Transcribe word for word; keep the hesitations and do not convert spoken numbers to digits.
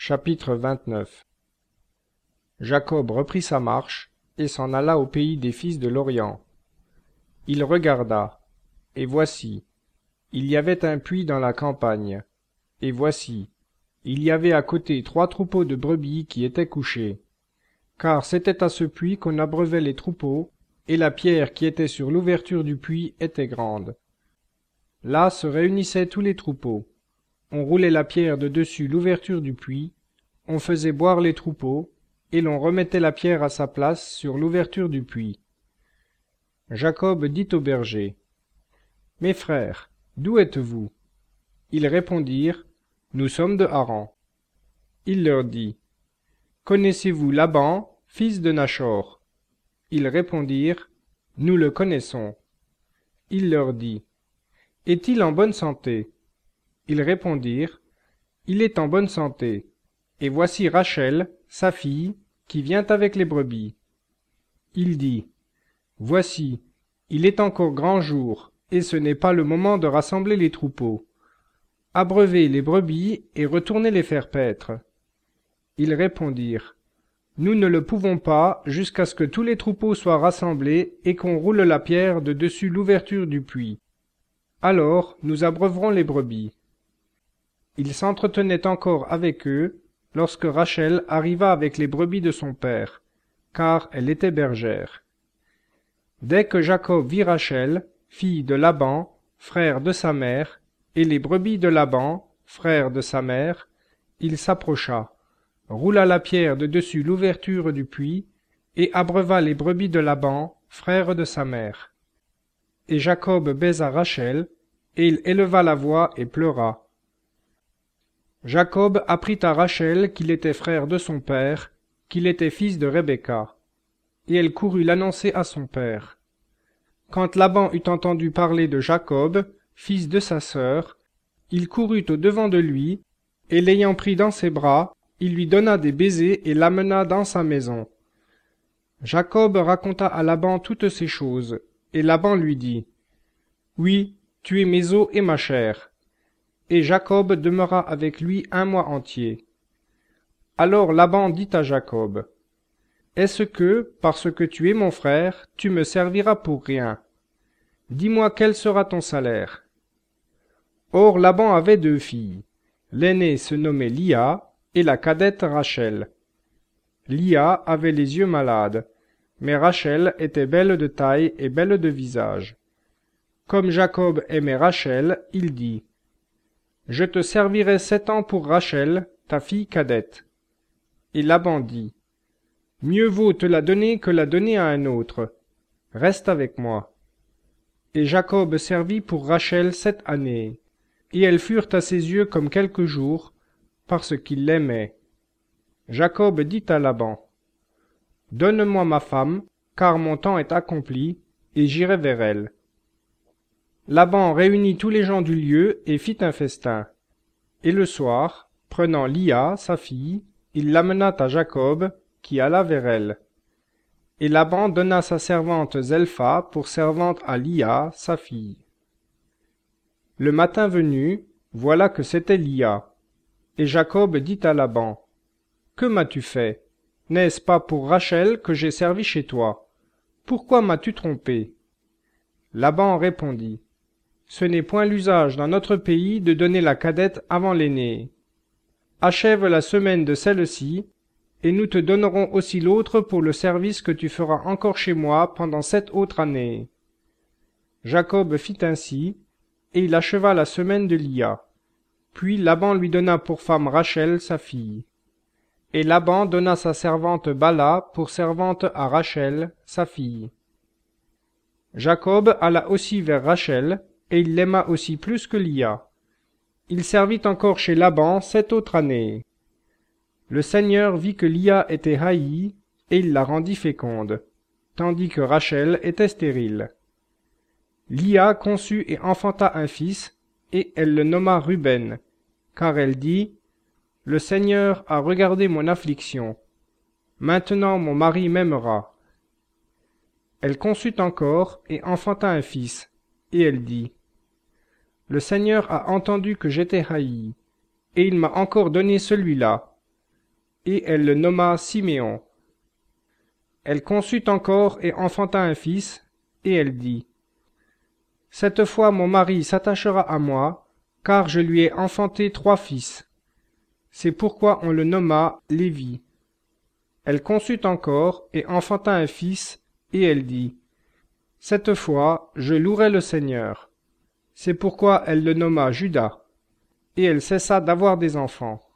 Chapitre vingt-neuf. Jacob reprit sa marche et s'en alla au pays des fils de l'Orient. Il regarda, et voici, il y avait un puits dans la campagne, et voici, il y avait à côté trois troupeaux de brebis qui étaient couchés, car c'était à ce puits qu'on abreuvait les troupeaux, et la pierre qui était sur l'ouverture du puits était grande. Là se réunissaient tous les troupeaux. On roulait la pierre de dessus l'ouverture du puits, on faisait boire les troupeaux, et l'on remettait la pierre à sa place sur l'ouverture du puits. Jacob dit aux bergers, « Mes frères, d'où êtes-vous » Ils répondirent, « Nous sommes de Haran. » Il leur dit, « Connaissez-vous Laban, fils de Nachor » Ils répondirent, « Nous le connaissons. » Il leur dit, « Est-il en bonne santé » Ils répondirent, « Il est en bonne santé, et voici Rachel, sa fille, qui vient avec les brebis. » Il dit, « Voici, il est encore grand jour, et ce n'est pas le moment de rassembler les troupeaux. Abreuvez les brebis et retournez les faire paître. » Ils répondirent, « Nous ne le pouvons pas jusqu'à ce que tous les troupeaux soient rassemblés et qu'on roule la pierre de dessus l'ouverture du puits. Alors nous abreuverons les brebis. » Il s'entretenait encore avec eux lorsque Rachel arriva avec les brebis de son père, car elle était bergère. Dès que Jacob vit Rachel, fille de Laban, frère de sa mère, et les brebis de Laban, frère de sa mère, il s'approcha, roula la pierre de dessus l'ouverture du puits, et abreuva les brebis de Laban, frère de sa mère. Et Jacob baisa Rachel, et il éleva la voix et pleura. Jacob apprit à Rachel qu'il était frère de son père, qu'il était fils de Rebecca, et elle courut l'annoncer à son père. Quand Laban eut entendu parler de Jacob, fils de sa sœur, il courut au-devant de lui, et l'ayant pris dans ses bras, il lui donna des baisers et l'amena dans sa maison. Jacob raconta à Laban toutes ces choses, et Laban lui dit, « Oui, tu es mes os et ma chair. » Et Jacob demeura avec lui un mois entier. Alors Laban dit à Jacob, « Est-ce que, parce que tu es mon frère, tu me serviras pour rien? Dis-moi quel sera ton salaire. » Or Laban avait deux filles. L'aînée se nommait Lia, et la cadette Rachel. Lia avait les yeux malades, mais Rachel était belle de taille et belle de visage. Comme Jacob aimait Rachel, il dit, « Je te servirai sept ans pour Rachel, ta fille cadette. » Et Laban dit, « Mieux vaut te la donner que la donner à un autre. Reste avec moi. » Et Jacob servit pour Rachel sept années, et elles furent à ses yeux comme quelques jours, parce qu'il l'aimait. Jacob dit à Laban, « Donne-moi ma femme, car mon temps est accompli, et j'irai vers elle. » Laban réunit tous les gens du lieu et fit un festin. Et le soir, prenant Lia, sa fille, il l'amena à Jacob, qui alla vers elle. Et Laban donna sa servante Zelpha pour servante à Lia, sa fille. Le matin venu, voilà que c'était Lia. Et Jacob dit à Laban, « Que m'as-tu fait? N'est-ce pas pour Rachel que j'ai servi chez toi? Pourquoi m'as-tu trompé? » Laban répondit, « Ce n'est point l'usage dans notre pays de donner la cadette avant l'aînée. Achève la semaine de celle-ci, et nous te donnerons aussi l'autre pour le service que tu feras encore chez moi pendant sept autres années. » Jacob fit ainsi, et il acheva la semaine de Lia. Puis Laban lui donna pour femme Rachel, sa fille. Et Laban donna sa servante Bala pour servante à Rachel, sa fille. Jacob alla aussi vers Rachel, et il l'aima aussi plus que Lia. Il servit encore chez Laban sept autres années. Le Seigneur vit que Lia était haïe, et il la rendit féconde, tandis que Rachel était stérile. Lia conçut et enfanta un fils, et elle le nomma Ruben, car elle dit, « Le Seigneur a regardé mon affliction. Maintenant mon mari m'aimera. » Elle conçut encore et enfanta un fils, et elle dit, « Le Seigneur a entendu que j'étais haïe, et il m'a encore donné celui-là. et elle le nomma Siméon. Elle conçut encore et enfanta un fils, et elle dit, « Cette fois mon mari s'attachera à moi, car je lui ai enfanté trois fils. » C'est pourquoi on le nomma Lévi. Elle conçut encore et enfanta un fils, et elle dit, « Cette fois je louerai le Seigneur. » C'est pourquoi elle le nomma Juda. Et elle cessa d'avoir des enfants.